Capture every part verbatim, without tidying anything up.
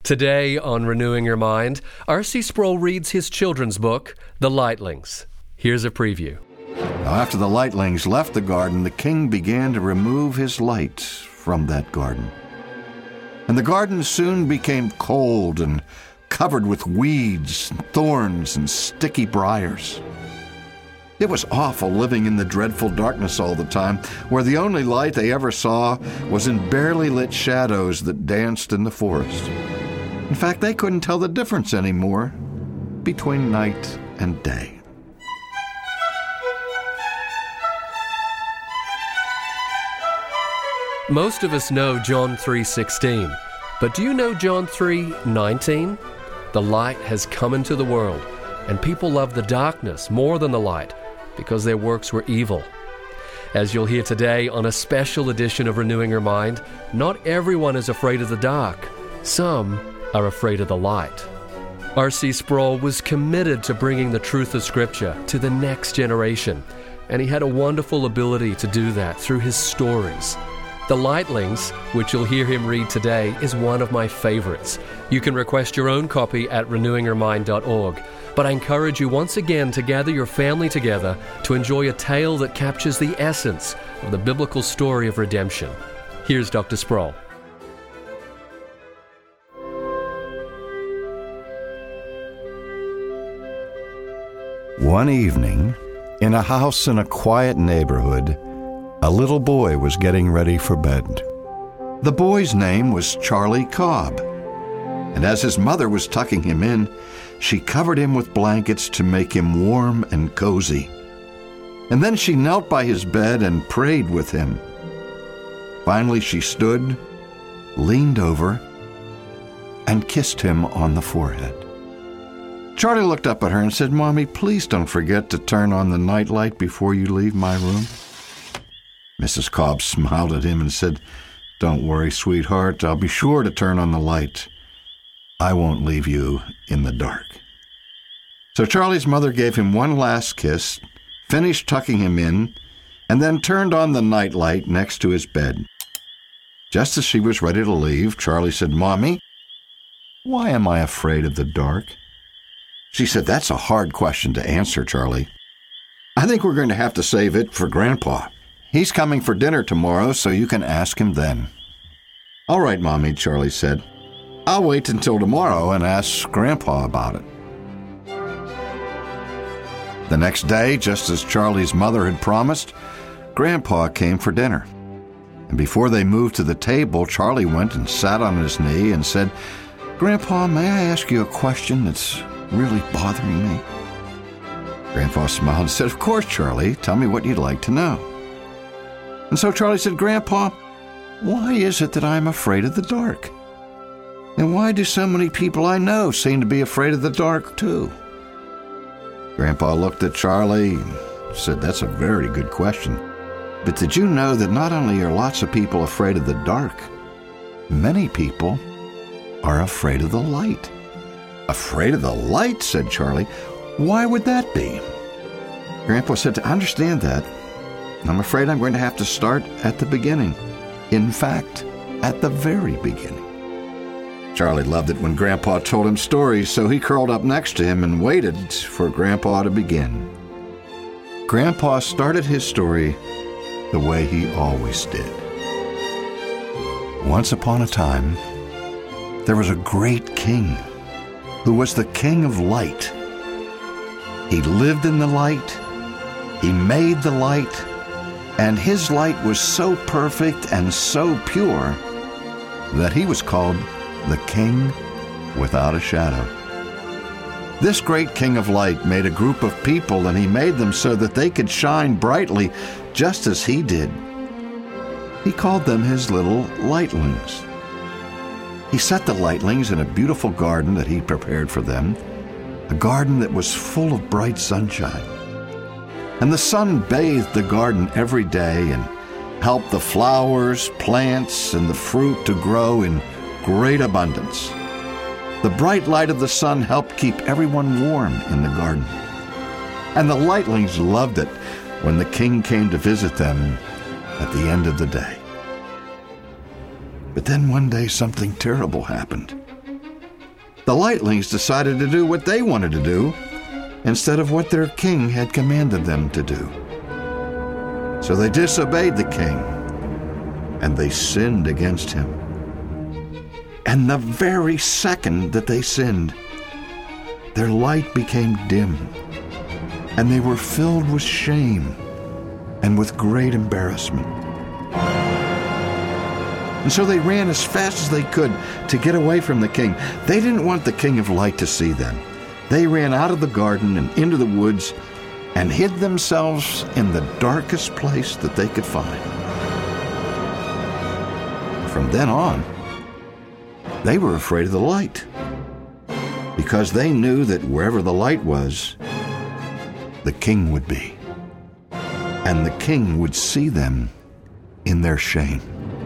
Today on Renewing Your Mind, R C Sproul reads his children's book, The Lightlings. Here's a preview. Now, after the lightlings left the garden, the king began to remove his light from that garden. And the garden soon became cold and covered with weeds, and thorns, and sticky briars. It was awful living in the dreadful darkness all the time, where the only light they ever saw was in barely lit shadows that danced in the forest. In fact, they couldn't tell the difference anymore between night and day. Most of us know John three sixteen, but do you know John three nineteen? The light has come into the world, and people love the darkness more than the light, because their works were evil. As you'll hear today on a special edition of Renewing Your Mind, not everyone is afraid of the dark. Some are afraid of the light. R C Sproul was committed to bringing the truth of Scripture to the next generation, and he had a wonderful ability to do that through his stories. The Lightlings, which you'll hear him read today, is one of my favorites. You can request your own copy at renewing your mind dot org. But I encourage you once again to gather your family together to enjoy a tale that captures the essence of the biblical story of redemption. Here's Doctor Sproul. One evening, in a house in a quiet neighborhood, a little boy was getting ready for bed. The boy's name was Charlie Cobb, and as his mother was tucking him in, she covered him with blankets to make him warm and cozy. And then she knelt by his bed and prayed with him. Finally, she stood, leaned over, and kissed him on the forehead. Charlie looked up at her and said, "Mommy, please don't forget to turn on the nightlight before you leave my room." Missus Cobb smiled at him and said, "Don't worry, sweetheart. I'll be sure to turn on the light. I won't leave you in the dark." So Charlie's mother gave him one last kiss, finished tucking him in, and then turned on the nightlight next to his bed. Just as she was ready to leave, Charlie said, "Mommy, why am I afraid of the dark?" She said, "That's a hard question to answer, Charlie. I think we're going to have to save it for Grandpa. He's coming for dinner tomorrow, so you can ask him then." "All right, Mommy," Charlie said. "I'll wait until tomorrow and ask Grandpa about it." The next day, just as Charlie's mother had promised, Grandpa came for dinner. And before they moved to the table, Charlie went and sat on his knee and said, "Grandpa, may I ask you a question that's really bothering me?" Grandpa smiled and said, "Of course, Charlie. Tell me what you'd like to know." And so Charlie said, "Grandpa, why is it that I'm afraid of the dark? And why do so many people I know seem to be afraid of the dark, too?" Grandpa looked at Charlie and said, "That's a very good question. But did you know that not only are lots of people afraid of the dark, many people are afraid of the light?" "Afraid of the light?" said Charlie. "Why would that be?" Grandpa said, "To understand that, I'm afraid I'm going to have to start at the beginning. In fact, at the very beginning." Charlie loved it when Grandpa told him stories, so he curled up next to him and waited for Grandpa to begin. Grandpa started his story the way he always did. Once upon a time, there was a great king who was the king of light. He lived in the light, he made the light, and his light was so perfect and so pure that he was called the King Without a Shadow. This great king of light made a group of people, and he made them so that they could shine brightly just as he did. He called them his little lightlings. He set the lightlings in a beautiful garden that he prepared for them, a garden that was full of bright sunshine. And the sun bathed the garden every day and helped the flowers, plants, and the fruit to grow in great abundance. The bright light of the sun helped keep everyone warm in the garden. And the lightlings loved it when the king came to visit them at the end of the day. But then one day something terrible happened. The lightlings decided to do what they wanted to do instead of what their king had commanded them to do. So they disobeyed the king, and they sinned against him. And the very second that they sinned, their light became dim, and they were filled with shame and with great embarrassment. And so they ran as fast as they could to get away from the king. They didn't want the king of light to see them. They ran out of the garden and into the woods and hid themselves in the darkest place that they could find. From then on, they were afraid of the light, because they knew that wherever the light was, the king would be, and the king would see them in their shame.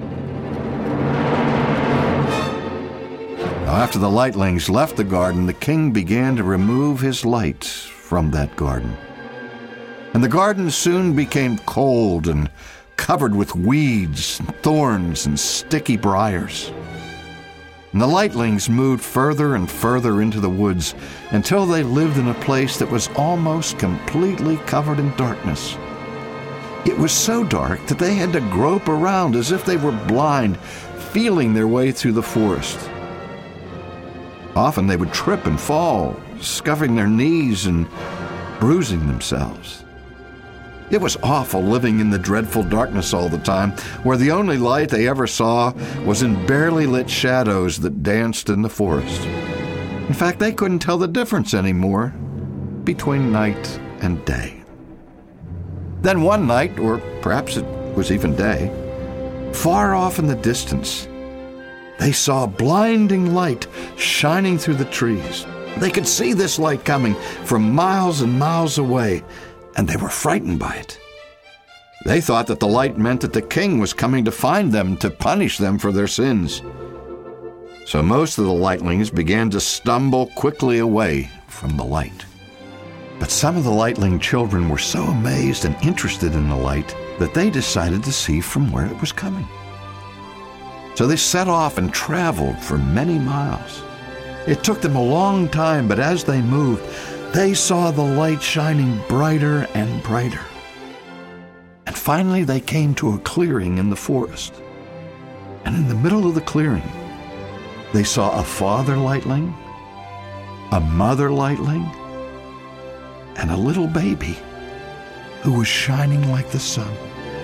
Now, after the lightlings left the garden, the king began to remove his light from that garden. And the garden soon became cold and covered with weeds, and thorns, and sticky briars. And the lightlings moved further and further into the woods until they lived in a place that was almost completely covered in darkness. It was so dark that they had to grope around as if they were blind, feeling their way through the forest. Often they would trip and fall, scuffing their knees and bruising themselves. It was awful living in the dreadful darkness all the time, where the only light they ever saw was in barely lit shadows that danced in the forest. In fact, they couldn't tell the difference anymore between night and day. Then one night, or perhaps it was even day, far off in the distance, they saw a blinding light shining through the trees. They could see this light coming from miles and miles away, and they were frightened by it. They thought that the light meant that the king was coming to find them to punish them for their sins. So most of the lightlings began to stumble quickly away from the light. But some of the lightling children were so amazed and interested in the light that they decided to see from where it was coming. So they set off and traveled for many miles. It took them a long time, but as they moved, they saw the light shining brighter and brighter. And finally they came to a clearing in the forest. And in the middle of the clearing, they saw a father lightling, a mother lightling, and a little baby who was shining like the sun.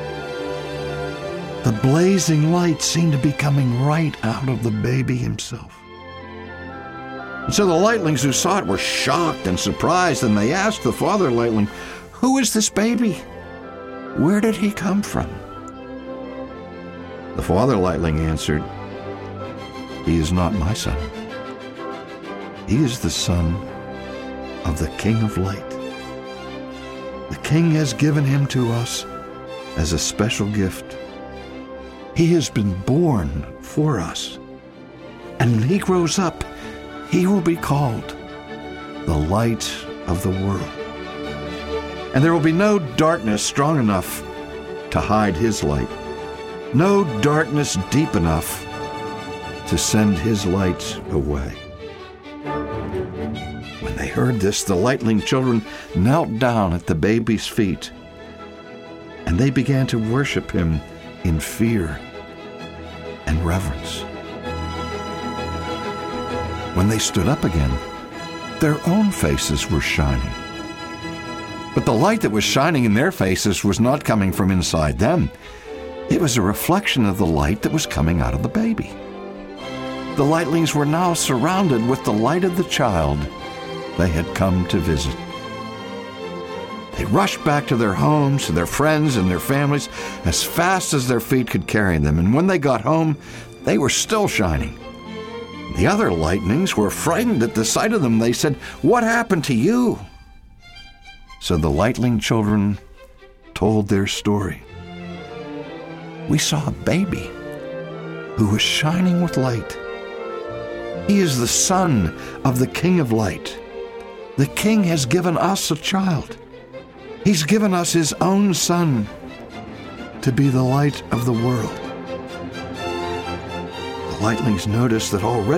The blazing light seemed to be coming right out of the baby himself. And so the lightlings who saw it were shocked and surprised, and they asked the father lightling, "Who is this baby? Where did he come from?" The father lightling answered, "He is not my son. He is the son of the King of Light. The King has given him to us as a special gift. He has been born for us. And when he grows up, he will be called the Light of the World. And there will be no darkness strong enough to hide his light, no darkness deep enough to send his light away." When they heard this, the lightling children knelt down at the baby's feet, and they began to worship him in fear and reverence. When they stood up again, their own faces were shining. But the light that was shining in their faces was not coming from inside them. It was a reflection of the light that was coming out of the baby. The lightlings were now surrounded with the light of the child they had come to visit. They rushed back to their homes, to their friends and their families as fast as their feet could carry them. And when they got home, they were still shining. The other lightnings were frightened at the sight of them. They said, "What happened to you?" So the lightling children told their story. "We saw a baby who was shining with light. He is the son of the King of Light. The King has given us a child. He's given us his own son to be the light of the world." The lightlings noticed that already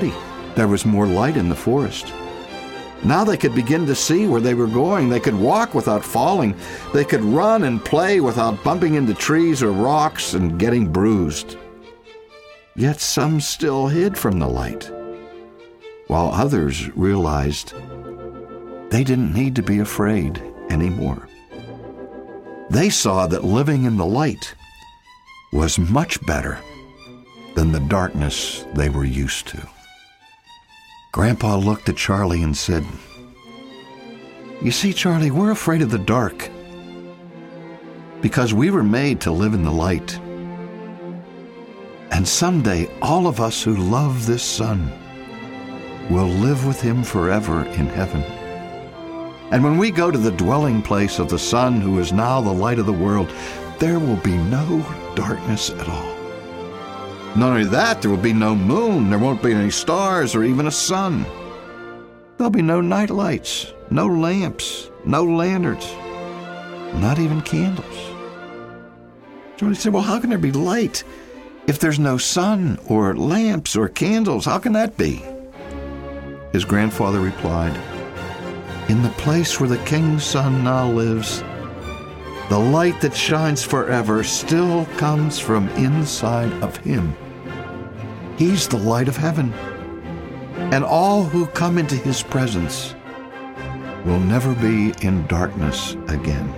There was more light in the forest. Now they could begin to see where they were going. They could walk without falling. They could run and play without bumping into trees or rocks and getting bruised. Yet some still hid from the light, while others realized they didn't need to be afraid anymore. They saw that living in the light was much better than the darkness they were used to. Grandpa looked at Charlie and said, "You see, Charlie, we're afraid of the dark because we were made to live in the light. And someday all of us who love this sun will live with him forever in heaven. And when we go to the dwelling place of the Son, who is now the light of the world, there will be no darkness at all. Not only that, there will be no moon, there won't be any stars or even a sun. There'll be no night lights, no lamps, no lanterns, not even candles." Charlie said, "Well, how can there be light if there's no sun or lamps or candles? How can that be?" His grandfather replied, "In the place where the King's Son now lives, the light that shines forever still comes from inside of him. He's the light of heaven, and all who come into his presence will never be in darkness again."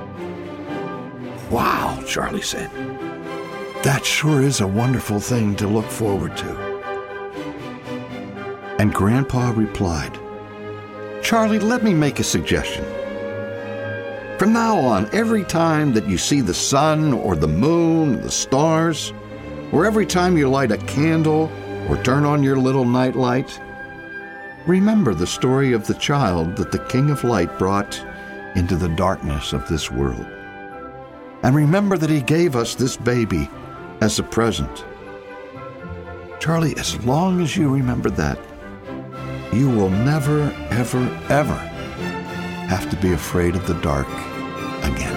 "Wow," Charlie said. "That sure is a wonderful thing to look forward to." And Grandpa replied, "Charlie, let me make a suggestion. From now on, every time that you see the sun or the moon or the stars, or every time you light a candle or turn on your little night light, remember the story of the child that the King of Light brought into the darkness of this world. And remember that he gave us this baby as a present. Charlie, as long as you remember that, you will never, ever, ever have to be afraid of the dark again."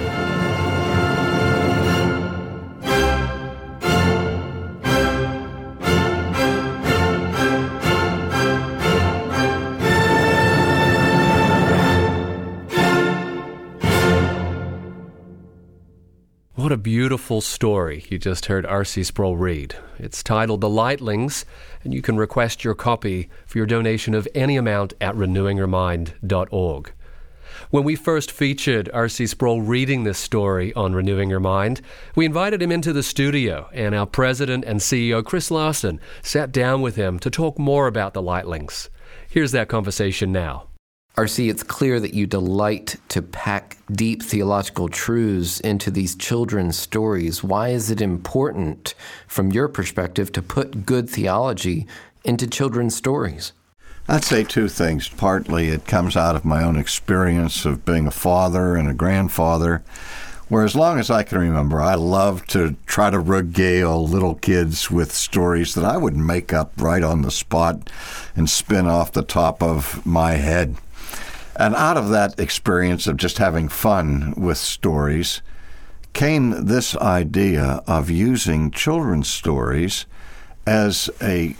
What a beautiful story you just heard R C Sproul read. It's titled The Lightlings, and you can request your copy for your donation of any amount at renewing your mind dot org. When we first featured R C Sproul reading this story on Renewing Your Mind, we invited him into the studio, and our president and C E O, Chris Larson, sat down with him to talk more about the Lightlings. Here's that conversation now. R C, it's clear that you delight to pack deep theological truths into these children's stories. Why is it important, from your perspective, to put good theology into children's stories? I'd say two things. Partly it comes out of my own experience of being a father and a grandfather, where as long as I can remember, I love to try to regale little kids with stories that I would make up right on the spot and spin off the top of my head. And out of that experience of just having fun with stories came this idea of using children's stories as a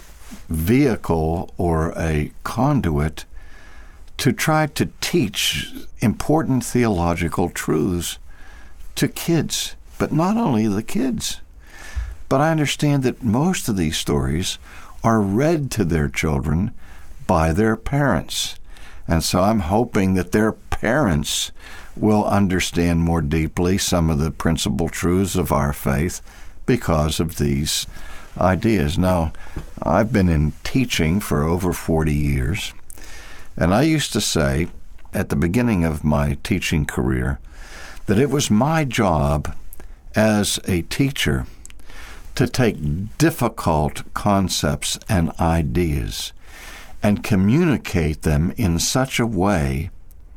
vehicle or a conduit to try to teach important theological truths to kids, but not only the kids. But I understand that most of these stories are read to their children by their parents. And so I'm hoping that their parents will understand more deeply some of the principal truths of our faith because of these ideas. Now, I've been in teaching for over forty years, and I used to say at the beginning of my teaching career that it was my job as a teacher to take difficult concepts and ideas and communicate them in such a way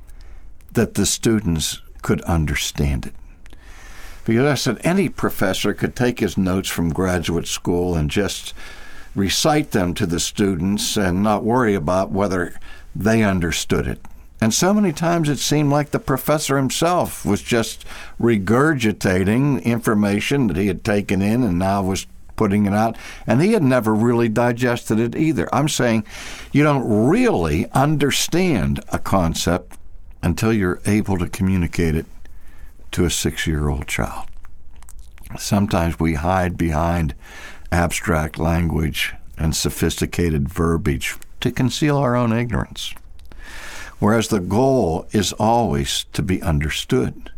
that the students could understand it. Because I said any professor could take his notes from graduate school and just recite them to the students and not worry about whether they understood it. And so many times it seemed like the professor himself was just regurgitating information that he had taken in and now was putting it out, and he had never really digested it either. I'm saying you don't really understand a concept until you're able to communicate it to a six-year-old child. Sometimes we hide behind abstract language and sophisticated verbiage to conceal our own ignorance, whereas the goal is always to be understood,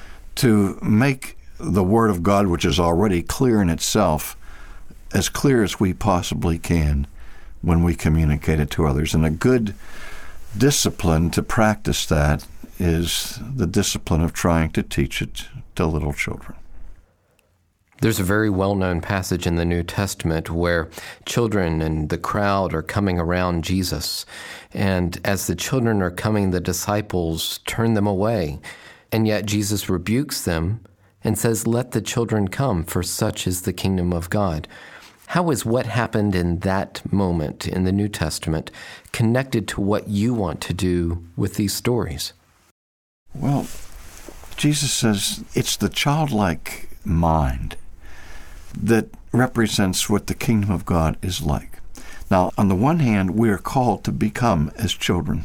to make the Word of God, which is already clear in itself, as clear as we possibly can when we communicate it to others. And a good discipline to practice that is the discipline of trying to teach it to little children. There's a very well-known passage in the New Testament where children and the crowd are coming around Jesus. And as the children are coming, the disciples turn them away. And yet Jesus rebukes them and says, "Let the children come, for such is the kingdom of God." How is what happened in that moment in the New Testament connected to what you want to do with these stories? Well, Jesus says it's the childlike mind that represents what the kingdom of God is like. Now, on the one hand, we are called to become as children.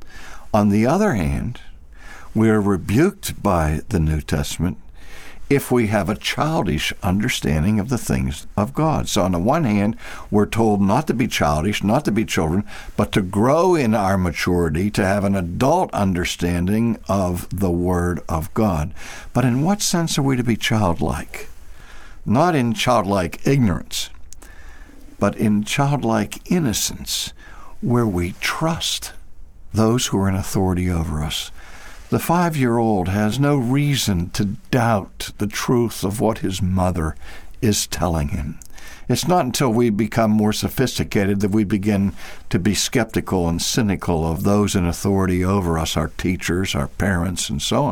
On the other hand, we are rebuked by the New Testament if we have a childish understanding of the things of God. So on the one hand, we're told not to be childish, not to be children, but to grow in our maturity, to have an adult understanding of the Word of God. But in what sense are we to be childlike? Not in childlike ignorance, but in childlike innocence, where we trust those who are in authority over us. The five-year-old has no reason to doubt the truth of what his mother is telling him. It's not until we become more sophisticated that we begin to be skeptical and cynical of those in authority over us, our teachers, our parents, and so on.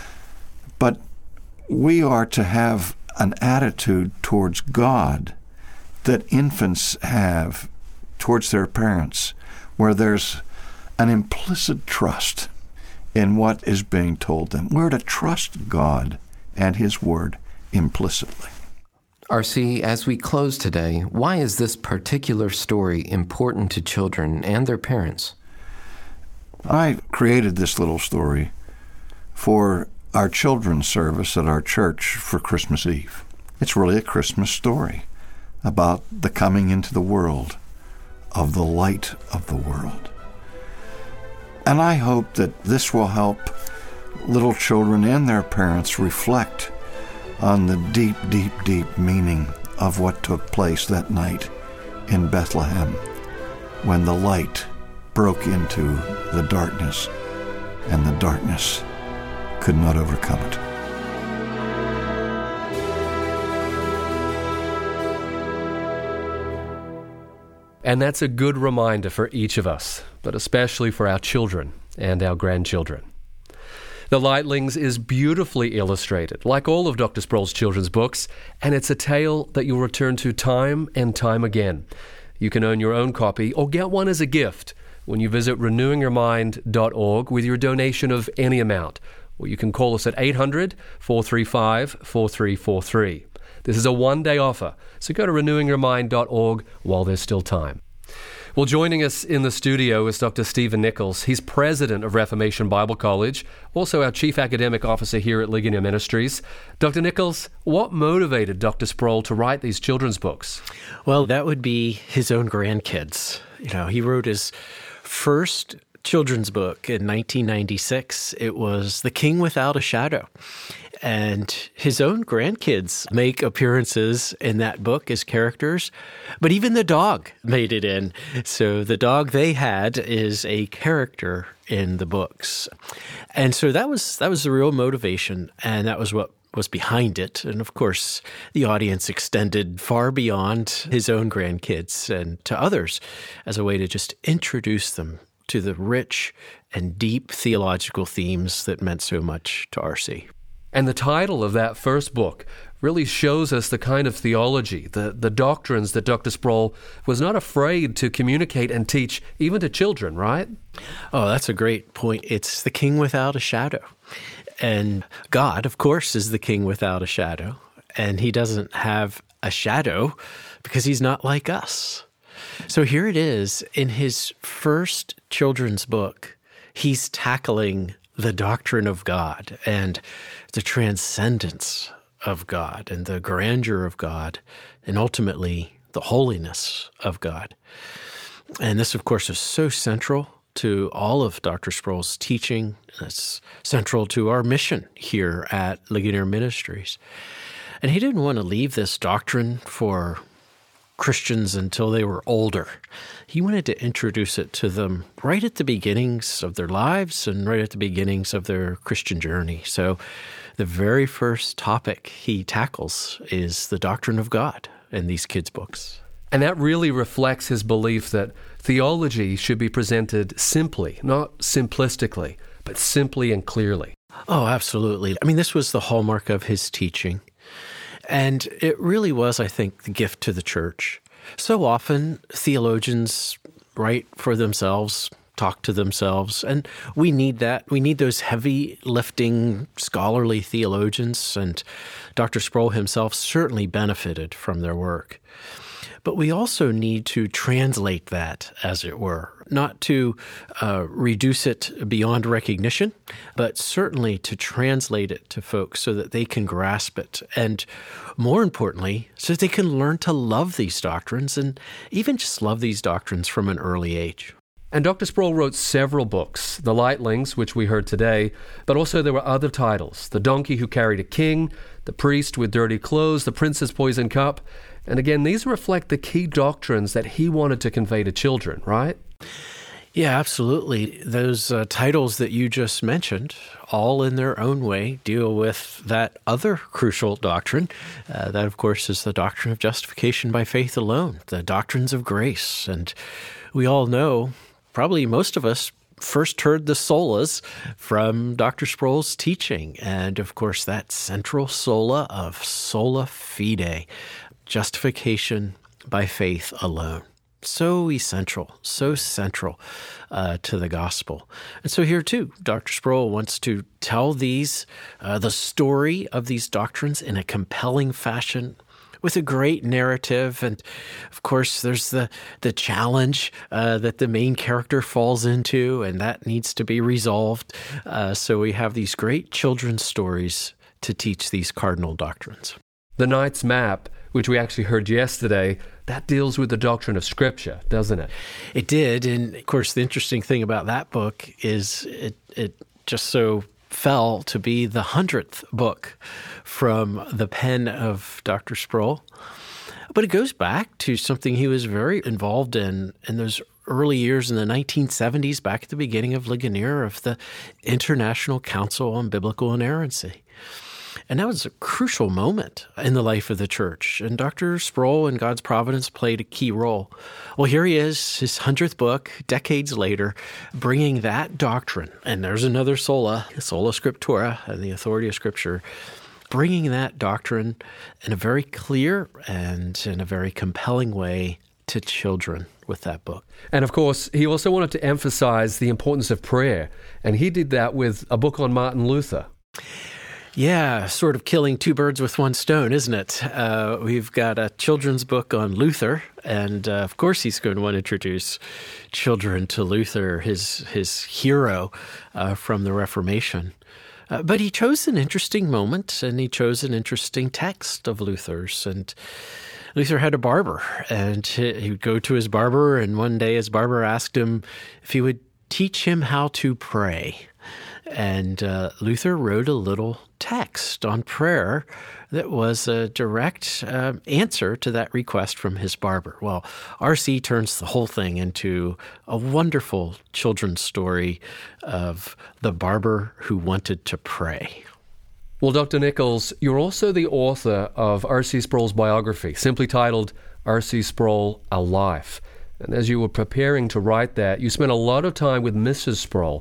But we are to have an attitude towards God that infants have towards their parents, where there's an implicit trust in what is being told them. We're to trust God and His Word implicitly. R C, as we close today, why is this particular story important to children and their parents? I created this little story for our children's service at our church for Christmas Eve. It's really a Christmas story about the coming into the world of the light of the world. And I hope that this will help little children and their parents reflect on the deep, deep, deep meaning of what took place that night in Bethlehem when the light broke into the darkness and the darkness could not overcome it. And that's a good reminder for each of us, but especially for our children and our grandchildren. The Lightlings is beautifully illustrated, like all of Doctor Sproul's children's books, and it's a tale that you'll return to time and time again. You can earn your own copy or get one as a gift when you visit renewing your mind dot org with your donation of any amount, or you can call us at eight hundred, four three five, four three four three. This is a one-day offer, so go to renewing your mind dot org while there's still time. Well, joining us in the studio is Doctor Stephen Nichols. He's president of Reformation Bible College, also our chief academic officer here at Ligonier Ministries. Doctor Nichols, what motivated Doctor Sproul to write these children's books? Well, that would be his own grandkids. You know, he wrote his first children's book in nineteen ninety-six. It was The King Without a Shadow. And his own grandkids make appearances in that book as characters, but even the dog made it in. So the dog they had is a character in the books. And so that was that was the real motivation, and that was what was behind it. And of course, the audience extended far beyond his own grandkids and to others as a way to just introduce them to the rich and deep theological themes that meant so much to R C. And the title of that first book really shows us the kind of theology, the, the doctrines that Doctor Sproul was not afraid to communicate and teach, even to children, right? Oh, that's a great point. It's the King without a shadow. And God, of course, is the King without a shadow. And He doesn't have a shadow because he's not like us. So here it is in his first children's book. He's tackling the doctrine of God and the transcendence of God and the grandeur of God and ultimately the holiness of God. And this, of course, is so central to all of Doctor Sproul's teaching. It's central to our mission here at Ligonier Ministries. And he didn't want to leave this doctrine for Christians until they were older. He wanted to introduce it to them right at the beginnings of their lives and right at the beginnings of their Christian journey. So the very first topic he tackles is the doctrine of God in these kids' books. And that really reflects his belief that theology should be presented simply, not simplistically, but simply and clearly. Oh, absolutely. I mean, this was the hallmark of his teaching. And it really was, I think, the gift to the church. So often, theologians write for themselves, talk to themselves, and we need that. We need those heavy-lifting, scholarly theologians, and Doctor Sproul himself certainly benefited from their work. But we also need to translate that, as it were, not to uh, reduce it beyond recognition, but certainly to translate it to folks so that they can grasp it. And more importantly, so that they can learn to love these doctrines and even just love these doctrines from an early age. And Doctor Sproul wrote several books, The Lightlings, which we heard today, but also there were other titles, The Donkey Who Carried a King, The Priest with Dirty Clothes, The Prince's Poison Cup. And again, these reflect the key doctrines that he wanted to convey to children, right? Yeah, absolutely. Those uh, titles that you just mentioned, all in their own way, deal with that other crucial doctrine. Uh, that, of course, is the doctrine of justification by faith alone, the doctrines of grace. And we all know, probably most of us, first heard the solas from Doctor Sproul's teaching. And, of course, that central sola of sola fide, justification by faith alone. So essential, so central uh, to the gospel. And so here too, Doctor Sproul wants to tell these, uh, the story of these doctrines in a compelling fashion with a great narrative. And of course, there's the, the challenge uh, that the main character falls into, and that needs to be resolved. Uh, so we have these great children's stories to teach these cardinal doctrines. The Knight's Map, which we actually heard yesterday, that deals with the doctrine of Scripture, doesn't it? It did. And of course, the interesting thing about that book is it, it just so fell to be the hundredth book from the pen of Doctor Sproul. But it goes back to something he was very involved in in those early years in the nineteen seventies, back at the beginning of Ligonier, of the International Council on Biblical Inerrancy. And that was a crucial moment in the life of the church. And Doctor Sproul and God's providence played a key role. Well, here he is, his hundredth book, decades later, bringing that doctrine. And there's another sola, sola scriptura, and the authority of Scripture, bringing that doctrine in a very clear and in a very compelling way to children with that book. And of course, he also wanted to emphasize the importance of prayer. And he did that with a book on Martin Luther. Yeah, sort of killing two birds with one stone, isn't it? Uh, we've got a children's book on Luther, and uh, of course he's going to want to introduce children to Luther, his his hero uh, from the Reformation. Uh, but he chose an interesting moment, and he chose an interesting text of Luther's. And Luther had a barber, and he would go to his barber, and one day his barber asked him if he would teach him how to pray. And uh, Luther wrote a little text on prayer that was a direct uh, answer to that request from his barber. Well, R C turns the whole thing into a wonderful children's story of the barber who wanted to pray. Well, Doctor Nichols, you're also the author of R C Sproul's biography, simply titled R C Sproul, A Life. And as you were preparing to write that, you spent a lot of time with Missus Sproul.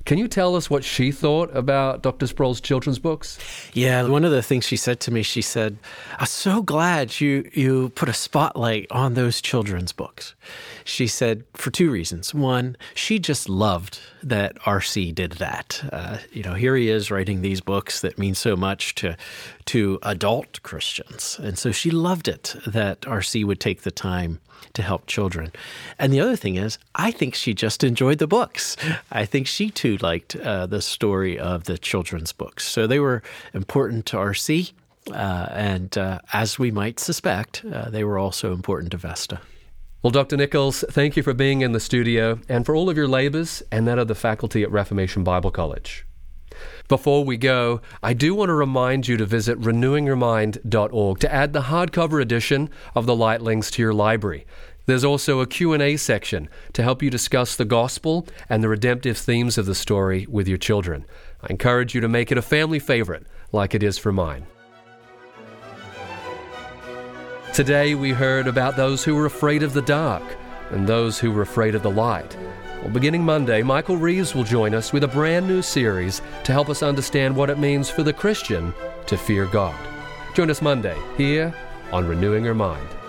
Can you tell us what she thought about Doctor Sproul's children's books? Yeah, one of the things she said to me, she said, I'm so glad you, you put a spotlight on those children's books. She said for two reasons. One, she just loved that R C did that. Uh, you know, here he is writing these books that mean so much to to adult Christians. And so she loved it that R C would take the time to help children. And the other thing is, I think she just enjoyed the books. I think she too liked uh, the story of the children's books. So they were important to R C, uh, and uh, as we might suspect, uh, they were also important to Vesta. Well, Doctor Nichols, thank you for being in the studio and for all of your labors and that of the faculty at Reformation Bible College. Before we go, I do want to remind you to visit renewing your mind dot org to add the hardcover edition of the Lightlings to your library. There's also a Q and A section to help you discuss the gospel and the redemptive themes of the story with your children. I encourage you to make it a family favorite like it is for mine. Today we heard about those who were afraid of the dark and those who were afraid of the light. Well, beginning Monday, Michael Reeves will join us with a brand new series to help us understand what it means for the Christian to fear God. Join us Monday here on Renewing Your Mind.